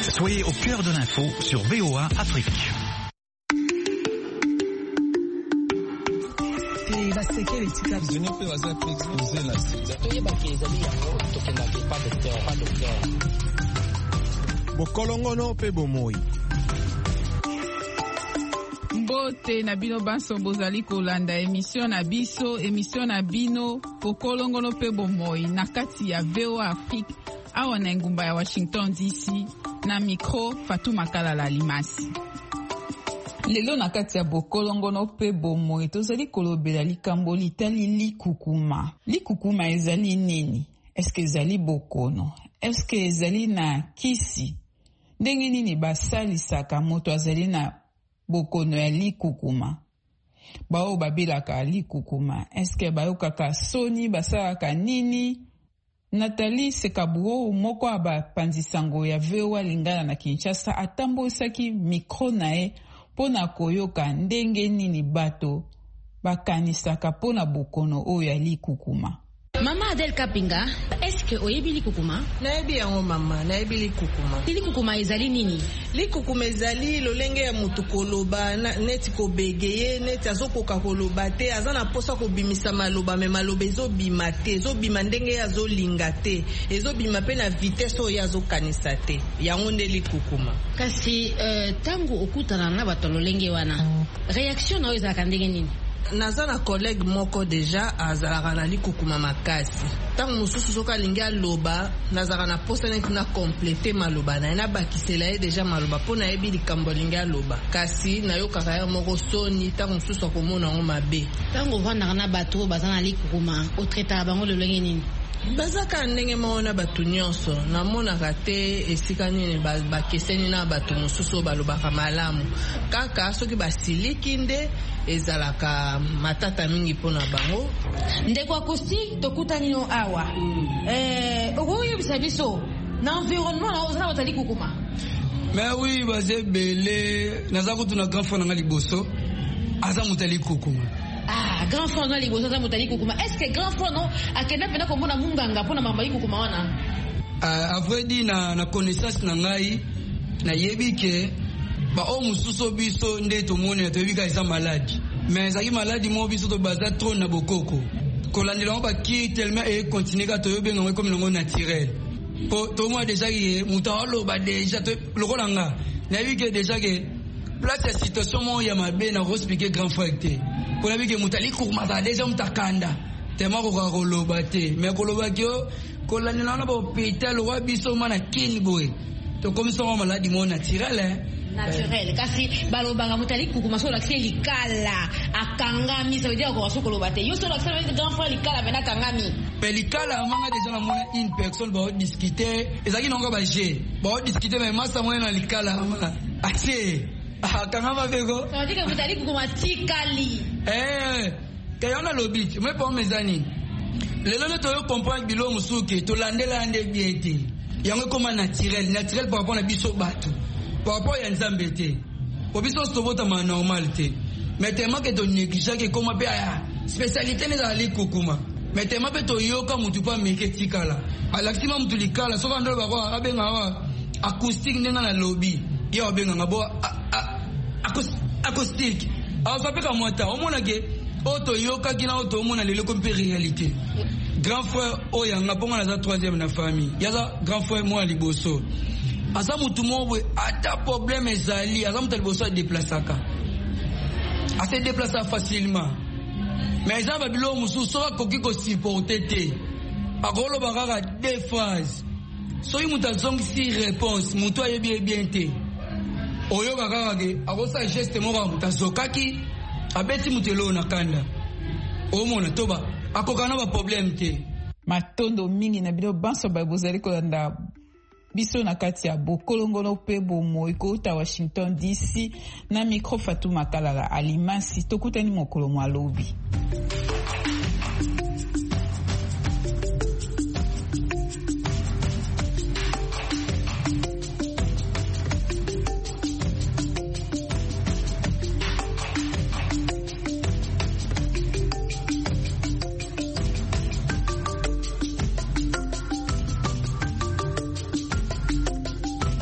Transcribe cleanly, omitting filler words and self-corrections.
Soyez au cœur de l'info sur VOA Afrique. Bokolongono pe bomoi. Mbote na bino banso bozali kolanda émission na bino bokolongono pe bomoi na kati ya VOA Afrique awa na ngumba ya Washington DC na micro Fatou Makalala Limasi. Lelo na kati ya bokolongono pe bomoi tozali kolobela likambo litali likukuma. Likukuma ezali nini? Eske ezali bokono? Eske ezali na kisi? Ndenge nini basalisaka moto azali na bokono ya likukuma? Bao babelaka likukuma. Eske bayokaka soni basalaka nini? Nathalie Sekabuo moko abapanzisango ya VOA Lingala na Kinshasa atambosaki mikro nae pona koyoka ndenge nini bato bakanisaka pona bokono oyo ya likukuma. Mama Adel Kapinga, est-ce que oyebi likukuma? Nayebi yango mama, nayebi likukuma. Likukuma ezali nini? Likukuma ezali lolenge ya mutu koloba neti kobegeye neti azokoka koloba te azana posa kobimisa maloba me maloba ezobima te ezobima ndenge azolinga te ezobima pe na vitesse oyo azokanisa te yango nde likukuma. Kasi tangu okutana na bato lolenge wana reaction na oyo ezalaka ndenge nini? Naza na collègue moko deja azalaka na likukuma makasi. Tangu mosusu soka lingi aloba nazalaka na posa neti na complete maloba na bakisela ye deja maloba po na yebi likambo lingi aloba. Kasi nayokaka ya moko soni tangu mosusu akomona yango mabe. Tangu ovandaka na bato baza na likukuma otretaka bango lolenge nini? Bazaka ndenge maona batu nyonso namonaka te esika nini bakeseni na batu mosusu balobaka malamu kaka soki basiliki nde ezalaka matata mingi mpona bango. Ndeko akosti tokutani no awa okoyebisa biso na environnement na ozala otali kukuma. Mais oui baze bele naza kutuna grand frère nga liboso aza mutali kukuma. Ah, grand frère na liboso aza mutali kukuma. Est-ce que grand frère no akenda pena komona munganga pona mamba kukuma wana? À vrai dire na connaissance na ngai na yebike ba o mususu biso nde to mona to yebika isa malade. Mais ezaki malade mo biso to baza trop na bokoko. Kolandela ba ki tellement et continuer ka to yobenga comme longo naturel. Po to moi déjà ye mutalo ba déjà to lokolanga. Na yebike déjà que place ya situation mo ya mabe na expliquer grand frère te. Pour la vie que mutali kurma za déjà mutakanda. Tema ko ka koloba te. Mais koloba kyo kolandela na ba hôpital wa biso mana kin boy. To comme ça malade mo naturel naturel kasi balobanga mutali kukuma so lakse likala akangami ça veut dire ko soko lobate yo so lakse grand frère likala mena kangami pelikala amanga déjà na mona une personne ba discuter ezaki nonga ba je ba discuter mais masa mona likala amana ase akangama bego ça veut dire que mutali kukuma tikali kayona lobit mais pas mezani lelo to yo comprendre bilo musuke to landela ande biete yango comme naturel par rapport na biso bato par rapport à Nzambe te obiso stobota ma normalité mais tellement que to négliger que comment pe spécialité ne za likukuma mais tellement que to yoka mutu pa meke tikala alaxima mutu likala so kando ba kwa abenga wa acoustique ndenga na lobby yo abenga ngabo acoustique aso pe ka mota omona ke oto yoka kina oto omona lelo comme réalité grand frère oyanga ponga na za troisième na famille yaza grand frère moi liboso asa mutu mobwe ata problème ezali asa mutu liboso déplaçaka ase déplaça facilement mais eza babilo mususu so bakoki kosupporte te akoloba kaka deux phrases soki mutu azongisi réponse mutu ayebi bien te oyoka kaka ke akosa geste moko mutu azokaki abeti mutu eloo na kanda omona toba akokana baproblème te matondo mingi na bino banso bozali kolanda biso na kati ya bokolongono pe bomoi kouta Washington DC na micro Fatou Makalala Alimasi tokutani mokolo mwalobi.